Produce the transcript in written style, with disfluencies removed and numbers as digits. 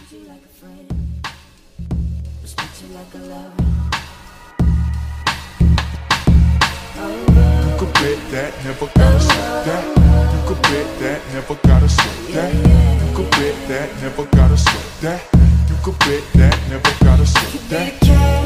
you like a friend, respect you like a lover. You could bet that, never gotta sweat that. You could bet that, never gotta sweat that. You could bet that, never gotta sweat that. You could bet that, never gotta sweat that.